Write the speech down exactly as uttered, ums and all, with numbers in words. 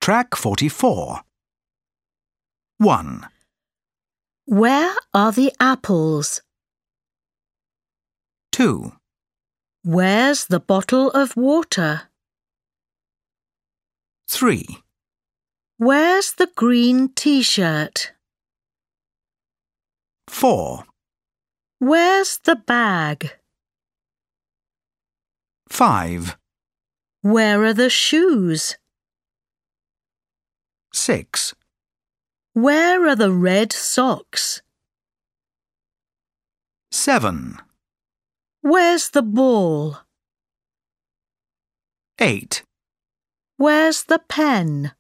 Track forty-four. one. Where are the apples? two. Where's the bottle of water? three. Where's the green t-shirt? four. Where's the bag? five. Where are the shoes? six. Where are the red socks? seven. Where's the ball? eight. Where's the pen?